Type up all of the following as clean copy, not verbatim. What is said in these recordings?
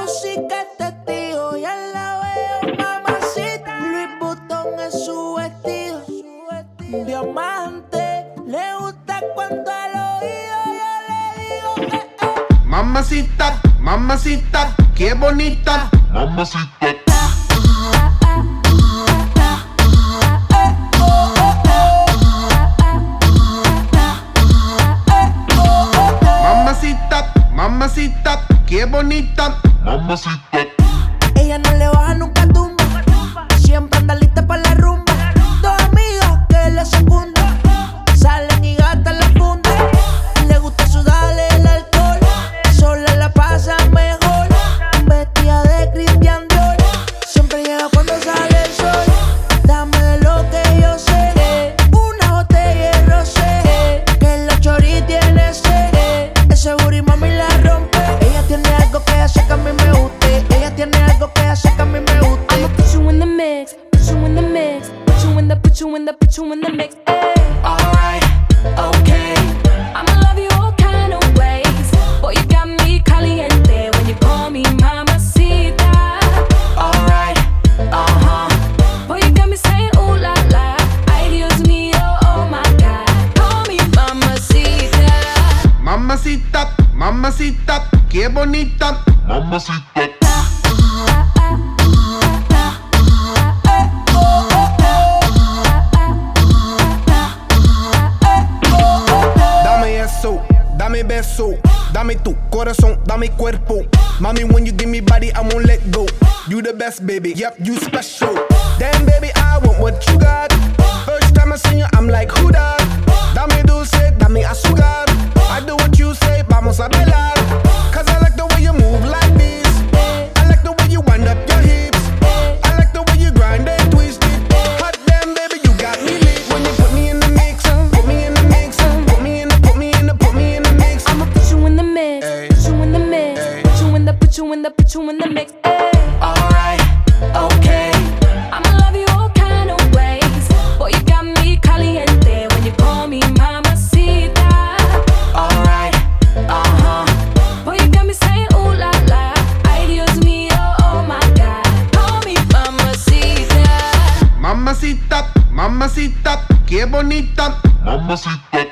sí que es testigo. Ya la veo, mamacita. Louis Vuitton es su vestido. Diamante, le gusta cuando al oído yo le digo Mamacita, mamacita, qué bonita. Mamacita. Mamacita, mamacita, qué bonita. Mamacita. Ella no le baja nunca tumba. Siempre anda lista para la rumba. Dos amigas que le secundan. Salen y gastan la funda. Le gusta sudarle el alcohol. Sola la pasa mejor. Vestida de Christian Dior. Siempre llega cuando sale el sol. Dame de lo que yo sé. Una botella de rosé. Que la chori tiene sed. Ese booty mami la rompe. Ella tiene algo que hace que a mí me guste. Ella tiene algo que hace que a mí me guste. I'ma put you in the mix, put you in the mix, put you in the, put you in the, put you in the mix. Ay. Alright, okay. I'ma love you all kind of ways. Boy, you got me caliente when you call me mamacita. Alright, Boy, you got me saying ooh la la. Ay, Dios mío, oh my God. Call me mamacita. Mamacita, mamacita, qué bonita. Mamacita. Dame eso, dame beso, dame tu corazón, dame cuerpo. Mommy, when you give me body, I won't let go. You the best, baby, yep, you special. Damn, baby, I want what you got. First time I see you, I'm like, who that? Dame dulce, dame azúcar. I do what you say, vamos a bailar. Cause I like the way you move like this. I like the way you wind up your hips. I like the way you grind and twist it. Hot damn, baby, you got me lit. When you put me in the mix, put me in the mix, put me in the, put me in the, put me in the mix. I'ma put you in the mix, Ay. put you in the mix, Ay. put you in the, put you in the, put you in the mix. Ay. alright, okay. I'ma love you all kind of ways. Boy, you got me caliente when you call me mamacita. Alright, Boy, you got me saying ooh la la. Ay, Dios mío, oh my God. Call me mamacita. Mamacita, mamacita, qué bonita. Mamacita.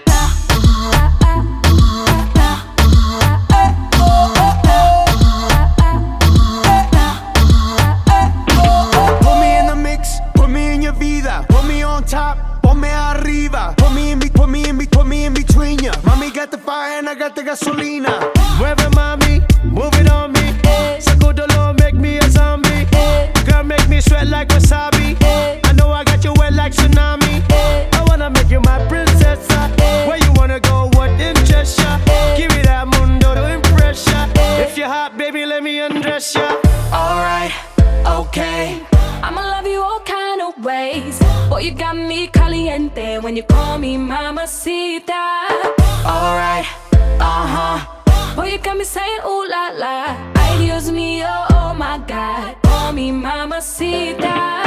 Put me in the mix, put me in your vida. Put me on top, ponme arriba. Put me in, put me in, put me in between ya. Mommy got the fire and I got the gasolina. Mueve mami, move it on me. Sacudolo, make me a zombie. Girl, make me sweat like wasabi. I know I got you wet like tsunami. I wanna make you my princess. Where you wanna go, what interests ya? Give me that mundo to impress ya. If you're hot, baby, let me undress ya. alright, okay. I'ma love you all kind of ways. Boy, you got me caliente when you call me mamacita. Alright, Boy, you got me saying ooh la la. Ay, Dios mío, oh my God. Call me mamacita.